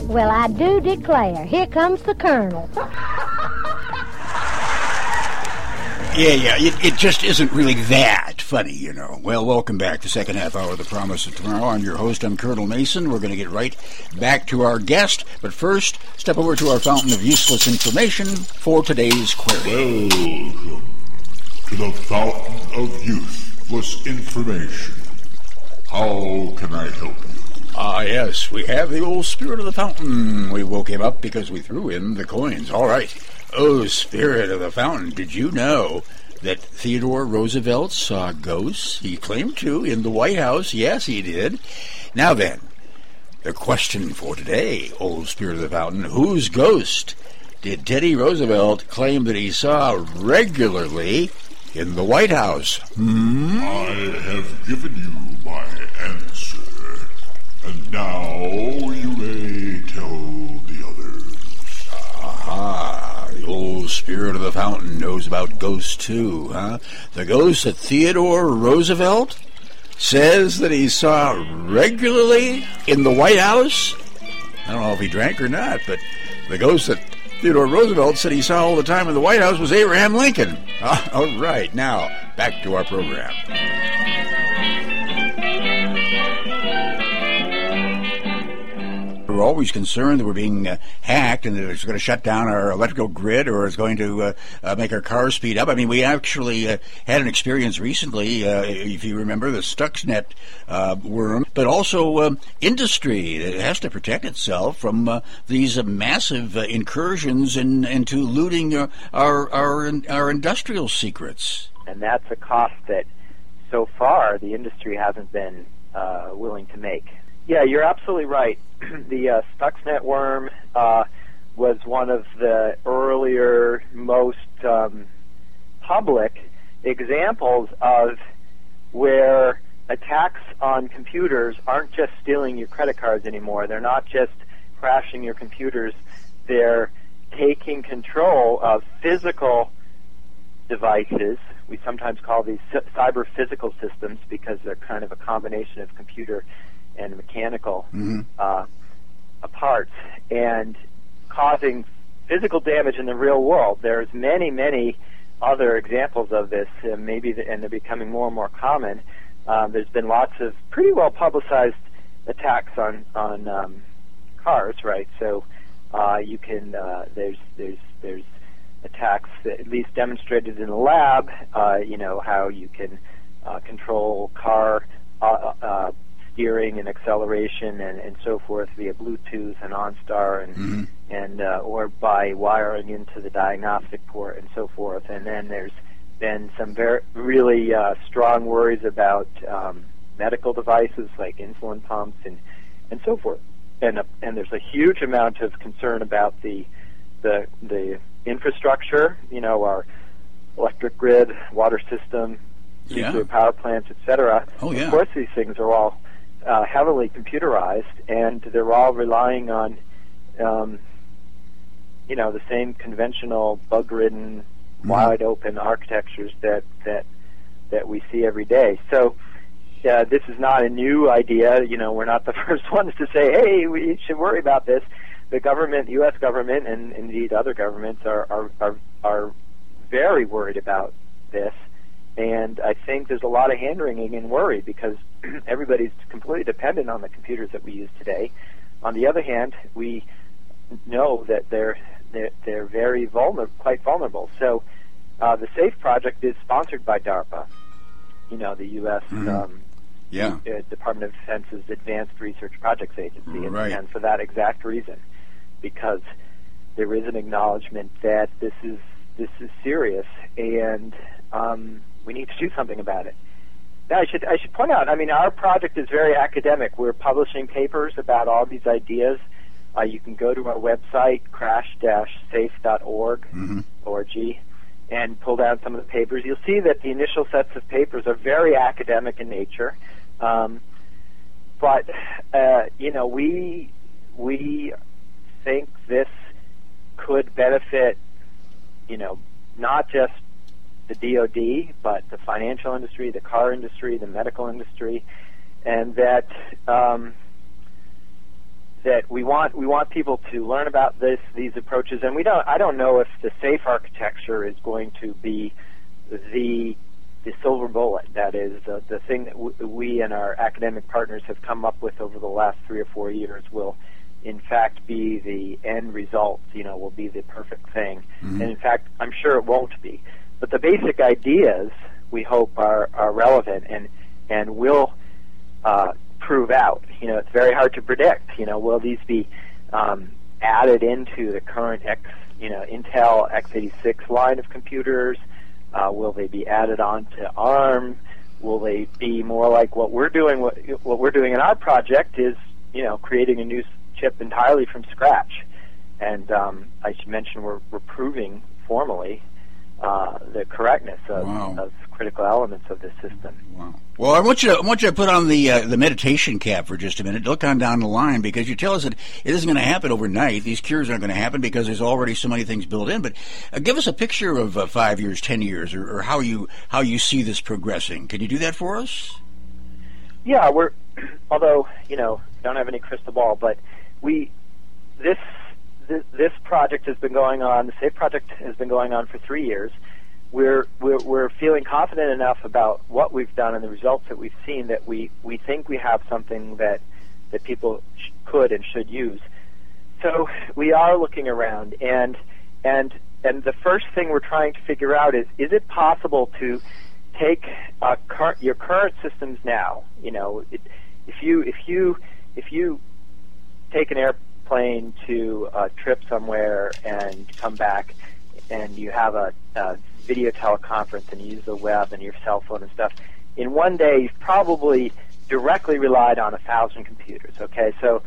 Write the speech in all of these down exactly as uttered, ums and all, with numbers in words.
Well, I do declare, here comes the Colonel. Yeah, yeah, it, it just isn't really that funny, you know. Well, welcome back to second half hour of The Promise of Tomorrow. I'm your host, I'm Colonel Mason. We're going to get right back to our guest, but first, step over to our fountain of useless information for today's query. Welcome to the fountain of useless information. How can I help you? Ah, yes, we have the old spirit of the fountain. We woke him up because we threw in the coins. All right. Oh, spirit of the fountain, did you know that Theodore Roosevelt saw ghosts? He claimed to in the White House. Yes, he did. Now then, the question for today, old spirit of the fountain, whose ghost did Teddy Roosevelt claim that he saw regularly in the White House? Hmm? I have given you my answer, and now you may tell the others. Aha. The old spirit of the fountain knows about ghosts too, huh? The ghost that Theodore Roosevelt says that he saw regularly in the White House. I don't know if he drank or not, but the ghost that Theodore Roosevelt said he saw all the time in the White House was Abraham Lincoln. Uh, all right, now back to our program. We're always concerned that we're being uh, hacked and that it's going to shut down our electrical grid or it's going to uh, uh, make our cars speed up. I mean, we actually uh, had an experience recently, uh, if you remember, the Stuxnet uh, worm, but also um, industry that has to protect itself from uh, these uh, massive uh, incursions in, into looting uh, our, our, our industrial secrets. And that's a cost that so far the industry hasn't been uh, willing to make. Yeah, you're absolutely right. The uh, Stuxnet worm uh, was one of the earlier, most um, public examples of where attacks on computers aren't just stealing your credit cards anymore. They're not just crashing your computers. They're taking control of physical devices. We sometimes call these cyber-physical systems because they're kind of a combination of computer and mechanical mm-hmm. uh, parts, and causing physical damage in the real world. There's many, many other examples of this, uh, maybe, the, and they're becoming more and more common. Um, there's been lots of pretty well publicized attacks on on um, cars, right? So uh, you can uh, there's there's there's attacks that at least demonstrated in the lab. Uh, you know how you can uh, control car Uh, uh, steering and acceleration and, and so forth via Bluetooth and OnStar and mm-hmm. and uh, or by wiring into the diagnostic port and so forth. And then there's been some very really uh, strong worries about um, medical devices like insulin pumps and and so forth. And uh, and there's a huge amount of concern about the the the infrastructure. You know, our electric grid, water system, yeah. nuclear power plants, et cetera. Oh yeah. Of course, these things are all Uh, heavily computerized, and they're all relying on, um, you know, the same conventional bug-ridden, mm-hmm. wide-open architectures that that that we see every day. So, uh, this is not a new idea. You know, we're not the first ones to say, "Hey, we should worry about this." The government, U S government, and indeed other governments are are are, are very worried about this. And I think there's a lot of hand-wringing and worry because everybody's completely dependent on the computers that we use today. On the other hand, we know that they're they're, they're very vulnerable, quite vulnerable. So uh, the SAFE project is sponsored by DARPA, you know, the U S Mm-hmm. Um, yeah. uh, Department of Defense's Advanced Research Projects Agency, and, right. and for that exact reason, because there is an acknowledgement that this is this is serious and um, we need to do something about it. Now, I should I should point out, I mean, our project is very academic. We're publishing papers about all these ideas. Uh, you can go to our website, crash dash safe dot org, mm-hmm. O R G, and pull down some of the papers. You'll see that the initial sets of papers are very academic in nature. Um, but, uh, you know, we we think this could benefit, you know, not just the D O D, but the financial industry, the car industry, the medical industry, and that um, that we want we want people to learn about this these approaches, and we don't. I don't know if the safe architecture is going to be the the silver bullet. That is uh, the thing that w- we and our academic partners have come up with over the last three or four years will, in fact, be the end result. You know, will be the perfect thing. Mm-hmm. And in fact, I'm sure it won't be. But the basic ideas we hope are are relevant and and will uh, prove out. You know, it's very hard to predict. You know, will these be um, added into the current X, you know, Intel x eighty-six line of computers? Uh, will they be added on to ARM? Will they be more like what we're doing? What, what we're doing in our project is, you know, creating a new chip entirely from scratch. And um, I should mention we're, we're proving formally uh, the correctness of, wow. of critical elements of this system. Wow. Well, I want you to I want you to put on the uh, the meditation cap for just a minute. Look on down the line, because you tell us that it isn't going to happen overnight. These cures aren't going to happen because there's already so many things built in. But uh, give us a picture of uh, five years, ten years, or, or how you how you see this progressing. Can you do that for us? Yeah, we're although you know don't have any crystal ball, but we this this, this project has been going on. The SAFE project has been going on for three years. We're, we're we're feeling confident enough about what we've done and the results that we've seen that we, we think we have something that that people sh- could and should use. So we are looking around, and and and the first thing we're trying to figure out is: is it possible to take uh, cur- your current systems now? You know, it, if you if you if you take an airplane to a trip somewhere and come back, and you have a, a video teleconference and you use the web and your cell phone and stuff, in one day you've probably directly relied on a thousand computers, okay? So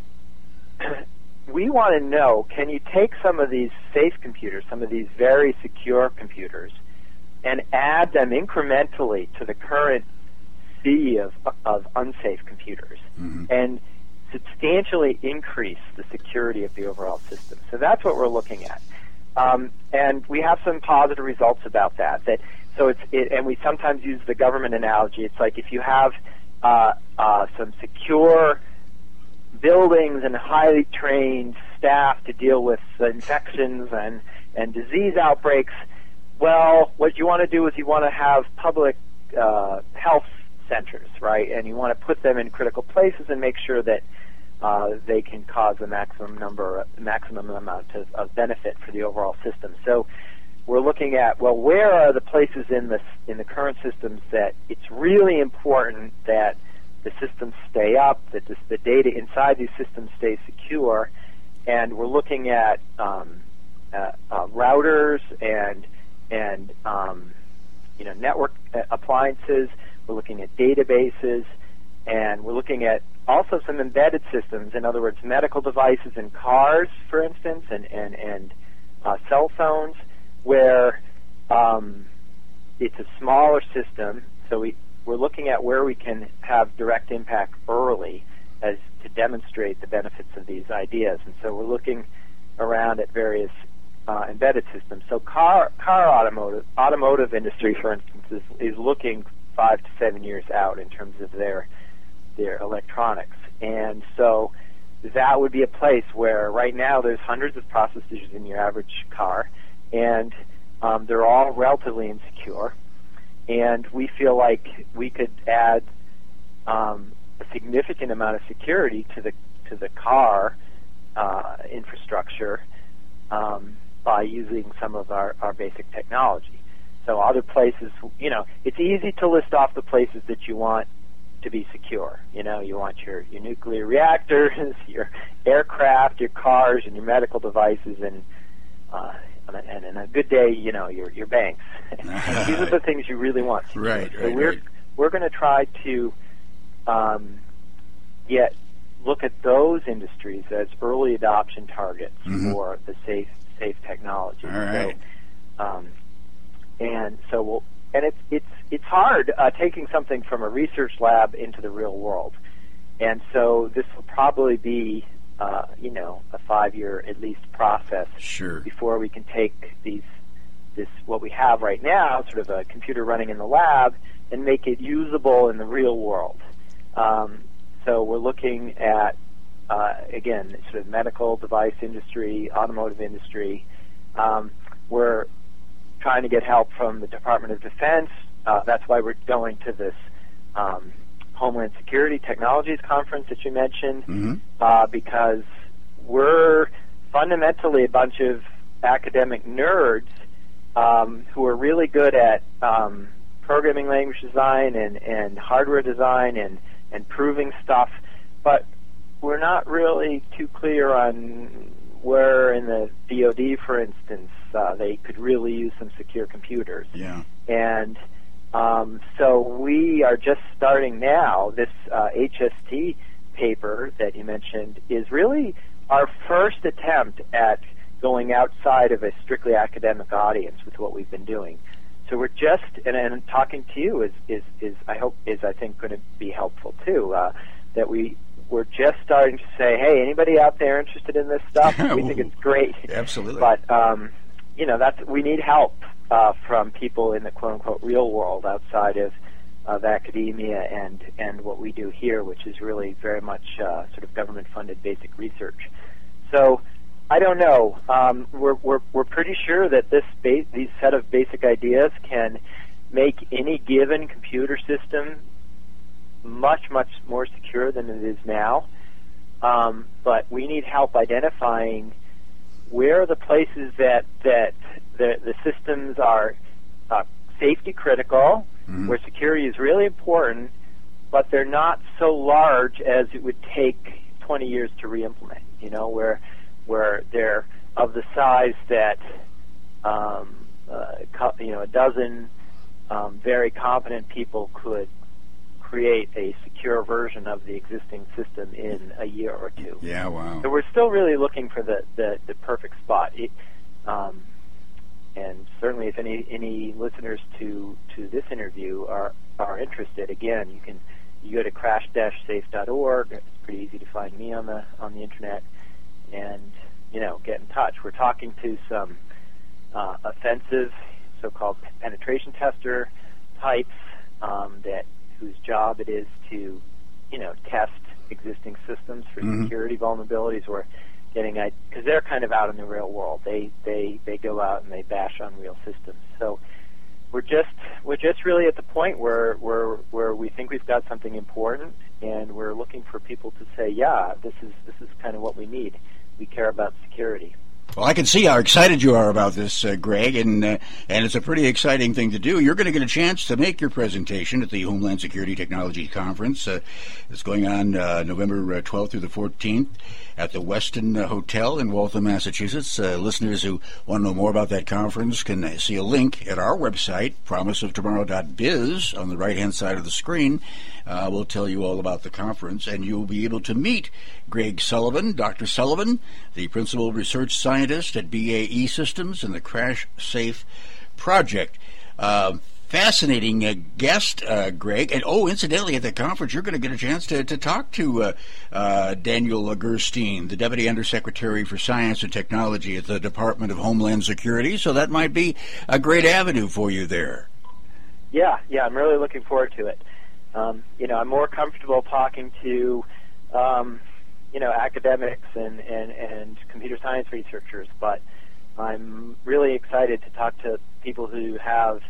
we want to know, can you take some of these safe computers, some of these very secure computers, and add them incrementally to the current sea of, of unsafe computers, mm-hmm. and substantially increase the security of the overall system? So that's what we're looking at. Um, and we have some positive results about that. That so it's it, and we sometimes use the government analogy. It's like if you have uh, uh, some secure buildings and highly trained staff to deal with infections and and disease outbreaks. Well, what you want to do is you want to have public uh, health centers, right? And you want to put them in critical places and make sure that Uh, they can cause the maximum number, maximum amount of, of benefit for the overall system. So we're looking at, well, where are the places in the in the current systems that it's really important that the systems stay up, that this, the data inside these systems stays secure, and we're looking at um, uh, uh, routers and and um, you know network appliances. We're looking at databases, and we're looking at also some embedded systems, in other words, medical devices in cars, for instance, and, and, and uh, cell phones, where um, it's a smaller system. So we, we're looking at where we can have direct impact early as to demonstrate the benefits of these ideas. And so we're looking around at various uh, embedded systems. So car, car automotive, automotive industry, for instance, is, is looking five to seven years out in terms of their their electronics. And so that would be a place where right now there's hundreds of processors in your average car, and um, they're all relatively insecure. And we feel like we could add um, a significant amount of security to the to the car uh, infrastructure um, by using some of our, our basic technology. So other places, you know, it's easy to list off the places that you want to be secure. You know, you want your, your nuclear reactors, your aircraft, your cars, and your medical devices, and uh, and in a good day, you know, your your banks. These are the things you really want. Right, so right, we're right. we're going to try to um, get look at those industries as early adoption targets mm-hmm. for the safe safe technology. All right. So, um, and so we'll. And it's it's it's hard uh, taking something from a research lab into the real world, and so this will probably be uh, you know a five-year at least process sure. before we can take these this what we have right now, sort of a computer running in the lab, and make it usable in the real world. Um, so we're looking at uh, again, sort of medical device industry, automotive industry. Um, we're trying to get help from the Department of Defense. Uh, that's why we're going to this um, Homeland Security Technologies Conference that you mentioned, mm-hmm. uh, because we're fundamentally a bunch of academic nerds um, who are really good at um, programming language design and, and hardware design and, and proving stuff, but we're not really too clear on where in the D O D, for instance, uh, they could really use some secure computers. Yeah. And um, so we are just starting now. This uh, H S T paper that you mentioned is really our first attempt at going outside of a strictly academic audience with what we've been doing. So we're just, and, and talking to you is, is, is, I hope, is I think going to be helpful too, uh, that we, we're just starting to say, hey, anybody out there interested in this stuff? We think it's great. Absolutely. But, um, you know, that's, we need help uh, from people in the quote-unquote real world outside of, of academia and, and what we do here, which is really very much uh, sort of government-funded basic research. So I don't know. Um, we're, we're, we're pretty sure that this ba- these set of basic ideas can make any given computer system much, much more secure than it is now. Um, but we need help identifying where are the places that, that the, the systems are uh, safety critical, mm-hmm. where security is really important, but they're not so large as it would take twenty years to re-implement, you know, where where they're of the size that, um, uh, co- you know, a dozen um, very competent people could create a secure version of the existing system in a year or two. Yeah, wow. So we're still really looking for the, the, the perfect spot. It, um, and certainly if any, any listeners to, to this interview are, are interested, again, you can you go to crash dash safe dot org. It's pretty easy to find me on the on the internet and, you know, get in touch. We're talking to some uh, offensive, so-called penetration tester types um, that whose job it is to, you know, test existing systems for mm-hmm. security vulnerabilities or getting, because they're kind of out in the real world. They, they, they go out and they bash on real systems. So we're just we're just really at the point where where where we think we've got something important, and we're looking for people to say, yeah, this is this is kind of what we need. We care about security. Well, I can see how excited you are about this, uh, Greg, and uh, and it's a pretty exciting thing to do. You're going to get a chance to make your presentation at the Homeland Security Technology Conference. Uh, it's going on uh, November twelfth through the fourteenth at the Westin uh, Hotel in Waltham, Massachusetts. Uh, listeners who want to know more about that conference can see a link at our website, promise of tomorrow dot biz, on the right-hand side of the screen. Uh, we'll tell you all about the conference, and you'll be able to meet Greg Sullivan, Doctor Sullivan, the principal research scientist at B A E Systems and the Crash Safe Project. Uh, fascinating uh, guest, uh, Greg. And, oh, incidentally, at the conference, you're going to get a chance to, to talk to uh, uh, Daniel Gerstein, the Deputy Undersecretary for Science and Technology at the Department of Homeland Security. So that might be a great avenue for you there. Yeah, yeah, I'm really looking forward to it. Um, you know, I'm more comfortable talking to, um, you know, academics and, and, and computer science researchers, but I'm really excited to talk to people who have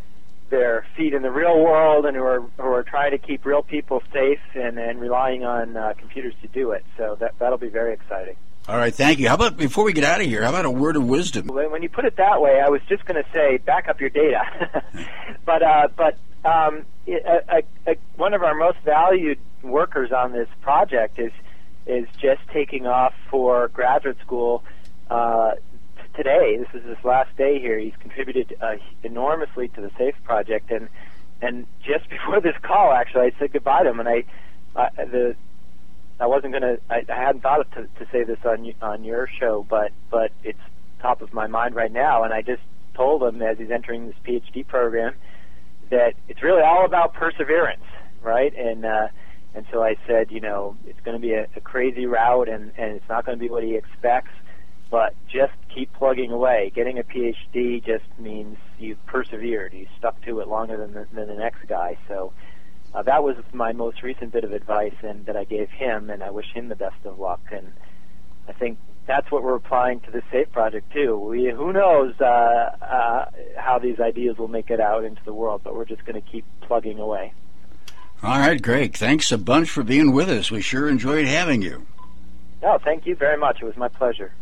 their feet in the real world and who are, who are trying to keep real people safe and, and relying on uh, computers to do it. So that, that'll be very exciting. All right, thank you. How about, before we get out of here, how about a word of wisdom? When you put it that way, I was just going to say, back up your data. but, uh, but, Um, a, a, a, one of our most valued workers on this project is is just taking off for graduate school uh, t- today. This is his last day here. He's contributed uh, enormously to the SAFE project, and and just before this call, actually, I said goodbye to him, and I uh, the I wasn't gonna I, I hadn't thought of to, to say this on on your show, but but it's top of my mind right now, and I just told him as he's entering this PhD program that it's really all about perseverance, right? And uh, and so I said, you know, it's going to be a, a crazy route, and, and it's not going to be what he expects, but just keep plugging away. Getting a PhD just means you've persevered. You stuck to it longer than the, than the next guy. So uh, that was my most recent bit of advice and that I gave him, and I wish him the best of luck. And I think that's what we're applying to the SAFE project too. We, who knows uh, uh, how these ideas will make it out into the world, but we're just going to keep plugging away. All right, Greg, thanks a bunch for being with us. We sure enjoyed having you. No, thank you very much. It was my pleasure.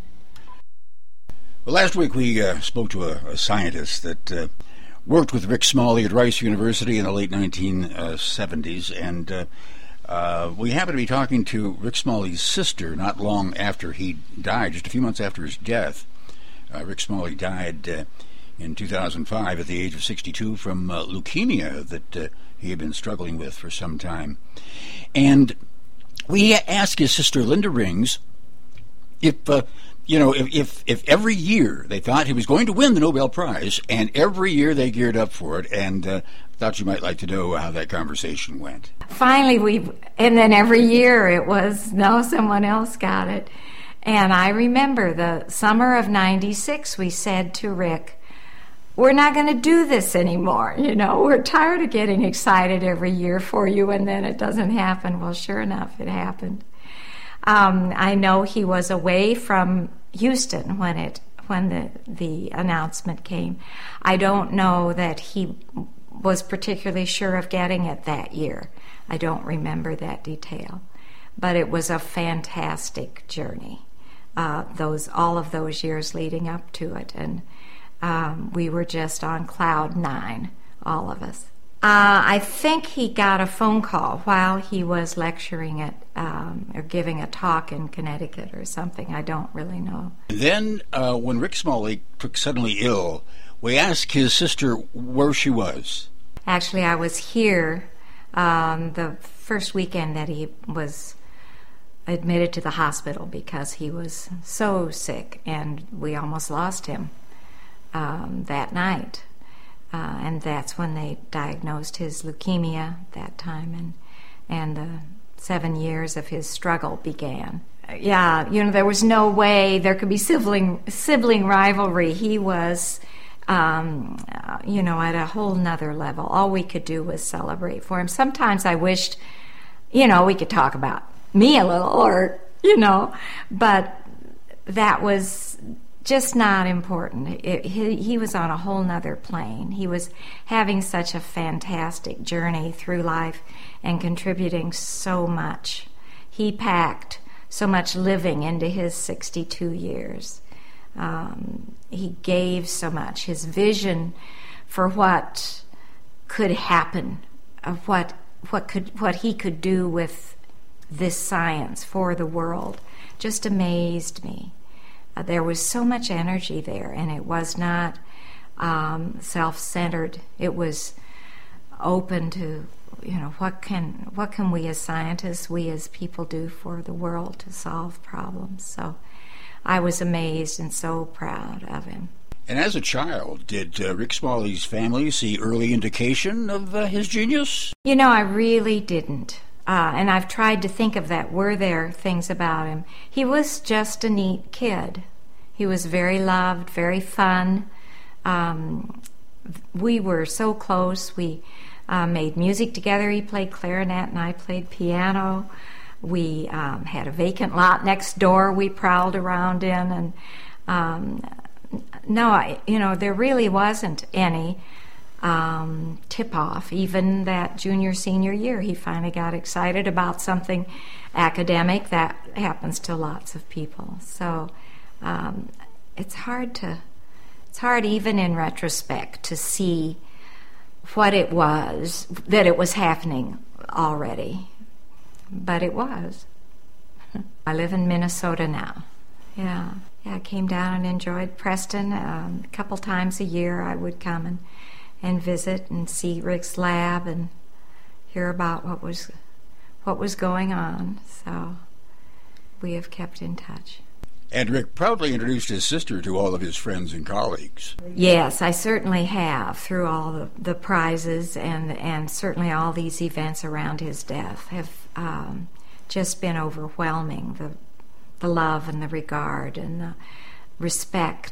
Well, last week we uh, spoke to a, a scientist that uh, worked with Rick Smalley at Rice University in the late nineteen seventies, and uh, uh, we happened to be talking to Rick Smalley's sister not long after he died, just a few months after his death. Uh, Rick Smalley died uh, in two thousand five at the age of sixty-two from uh, leukemia that uh, he had been struggling with for some time. And we asked his sister, Linda Rings, if... Uh, You know, if, if if every year they thought he was going to win the Nobel Prize, and every year they geared up for it, and uh, thought you might like to know how that conversation went. Finally, we, and then every year it was, no, someone else got it. And I remember the summer of ninety-six, we said to Rick, we're not going to do this anymore. You know, we're tired of getting excited every year for you, and then it doesn't happen. Well, sure enough, it happened. Um, I know he was away from Houston when it when the the announcement came. I don't know that he was particularly sure of getting it that year. I don't remember that detail, but it was a fantastic journey. Uh, those all of those years leading up to it, and um, we were just on cloud nine, all of us. Uh, I think he got a phone call while he was lecturing at um, or giving a talk in Connecticut or something. I don't really know. Then, uh, when Rick Smalley took suddenly ill, we asked his sister where she was. Actually, I was here um, the first weekend that he was admitted to the hospital because he was so sick, and we almost lost him um, that night. Uh, and that's when they diagnosed his leukemia that time, and and the seven years of his struggle began. Uh, yeah, you know, there was no way there could be sibling sibling rivalry. He was, um, uh, you know, at a whole nother level. All we could do was celebrate for him. Sometimes I wished, you know, we could talk about me a little, or, you know, but that was just not important. It, he, he was on a whole nother plane. He was having such a fantastic journey through life and contributing so much. He packed so much living into his sixty-two years. Um, he gave so much. His vision for what could happen, of what what could what he could do with this science for the world, just amazed me. Uh, there was so much energy there, and it was not um, self-centered. It was open to, you know, what can what can we as scientists, we as people do for the world to solve problems. So I was amazed and so proud of him. And as a child, did uh, Rick Smalley's family see early indication of uh, his genius? You know, I really didn't. Uh, and I've tried to think of that. Were there things about him? He was just a neat kid. He was very loved, very fun. Um, we were so close. We uh, made music together. He played clarinet and I played piano. We um, had a vacant lot next door we prowled around in. And um, no, I, you know, there really wasn't any Um, tip-off. Even that junior, senior year, he finally got excited about something academic. That happens to lots of people. So um, it's hard to, it's hard even in retrospect to see what it was, that it was happening already. But it was. I live in Minnesota now. Yeah. Yeah, I came down and enjoyed Preston. Um, a couple times a year I would come and and visit and see Rick's lab and hear about what was what was going on. So we have kept in touch. And Rick proudly introduced his sister to all of his friends and colleagues. Yes, I certainly have, through all the, the prizes and, and certainly all these events around his death have um, just been overwhelming. The, the love and the regard and the respect.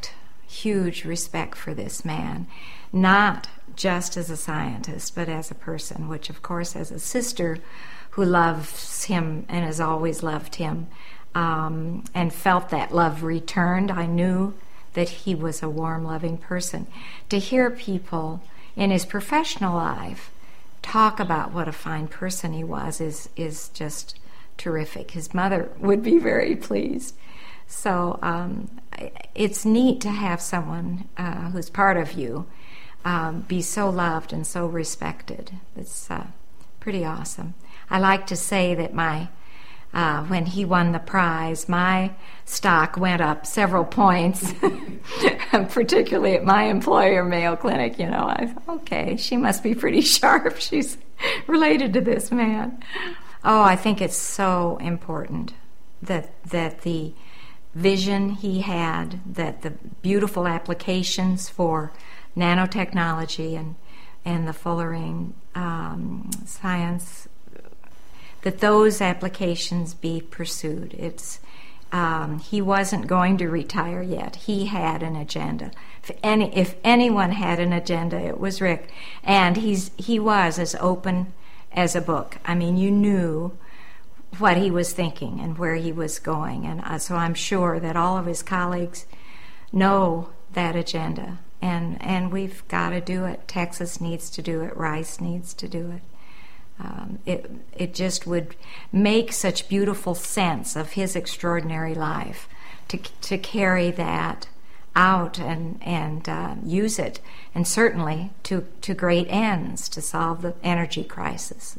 huge respect for this man, not just as a scientist, but as a person, which, of course, as a sister who loves him and has always loved him, um, and felt that love returned, I knew that he was a warm, loving person. To hear people in his professional life talk about what a fine person he was is is just terrific. His mother would be very pleased. So um, it's neat to have someone uh, who's part of you um, be so loved and so respected. It's uh, pretty awesome. I like to say that my uh, when he won the prize, my stock went up several points, particularly at my employer, Mayo Clinic. You know, I thought, okay, she must be pretty sharp. She's related to this man. Oh, I think it's so important that that the vision he had, that the beautiful applications for nanotechnology and and the Fullerene um, science, that those applications be pursued. It's um, he wasn't going to retire yet. He had an agenda. If any if anyone had an agenda, it was Rick, and he's he was as open as a book. I mean, you knew what he was thinking and where he was going, and uh, so I'm sure that all of his colleagues know that agenda, and and we've got to do it. Texas needs to do it. Rice needs to do it. Um, it it just would make such beautiful sense of his extraordinary life to to carry that out and and uh, use it, and certainly to to great ends to solve the energy crisis.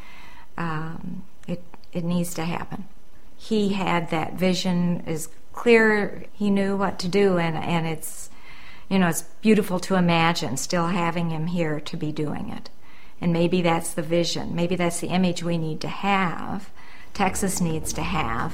Um, it it needs to happen. He had that vision as clear. He knew what to do, and and it's you know it's beautiful to imagine still having him here to be doing it. And maybe that's the vision. Maybe that's the image we need to have. Texas needs to have.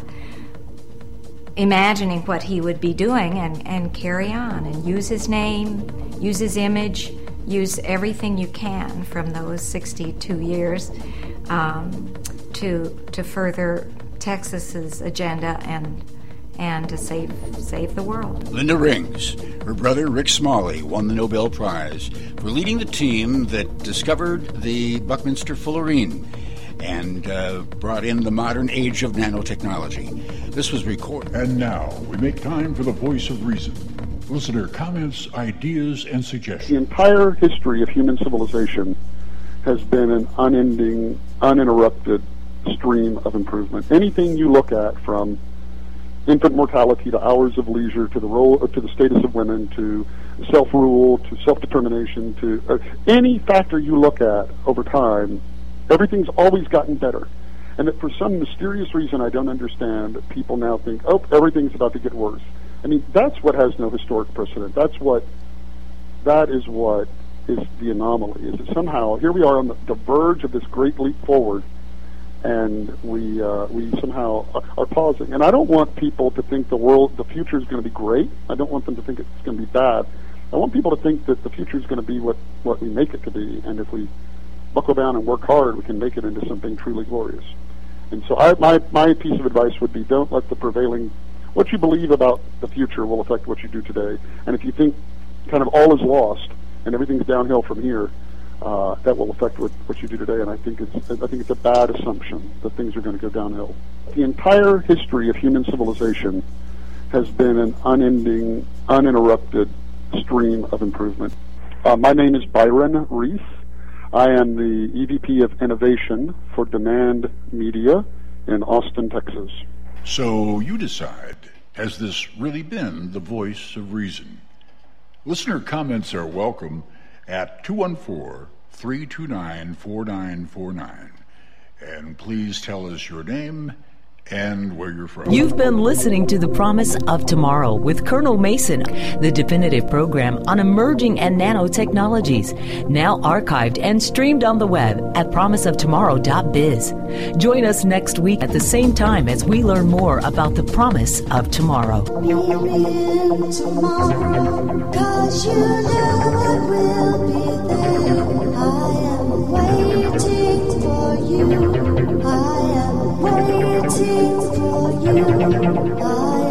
Imagining what he would be doing and, and carry on and use his name, use his image, use everything you can from those sixty-two years um, to to further Texas's agenda and and to save save the world. Linda Rings, her brother Rick Smalley, won the Nobel Prize for leading the team that discovered the Buckminster Fullerene and uh, brought in the modern age of nanotechnology. This was recorded. And now we make time for the voice of reason. Listener comments, ideas, and suggestions. The entire history of human civilization has been an unending, uninterrupted stream of improvement. Anything you look at, from infant mortality to hours of leisure to the role to the status of women to self-rule to self-determination to uh, any factor you look at over time, everything's always gotten better. And that for some mysterious reason I don't understand, people now think, oh, everything's about to get worse. I mean, that's what has no historic precedent. That's what, that is what is the anomaly, is that somehow here we are on the, the verge of this great leap forward, and we uh, we somehow are, are pausing. And I don't want people to think the world, the future is going to be great. I don't want them to think it's going to be bad. I want people to think that the future is going to be what, what we make it to be, and if we buckle down and work hard, we can make it into something truly glorious. And so I, my, my piece of advice would be, don't let the prevailing, what you believe about the future will affect what you do today. And if you think kind of all is lost and everything's downhill from here, uh, that will affect what, what you do today. And I think it's I think it's a bad assumption that things are going to go downhill. The entire history of human civilization has been an unending, uninterrupted stream of improvement. Uh, my name is Byron Reese. I am the E V P of Innovation for Demand Media in Austin, Texas. So you decide, has this really been the voice of reason? Listener comments are welcome at two one four, three two nine, four nine four nine. And please tell us your name and where you're from. You've been listening to The Promise of Tomorrow with Colonel Mason, the definitive program on emerging and nanotechnologies, now archived and streamed on the web at promise of tomorrow dot biz. Join us next week at the same time as we learn more about the promise of tomorrow. Tomorrow, 'cause you know it will be there. I am waiting for you. I am waiting for you. I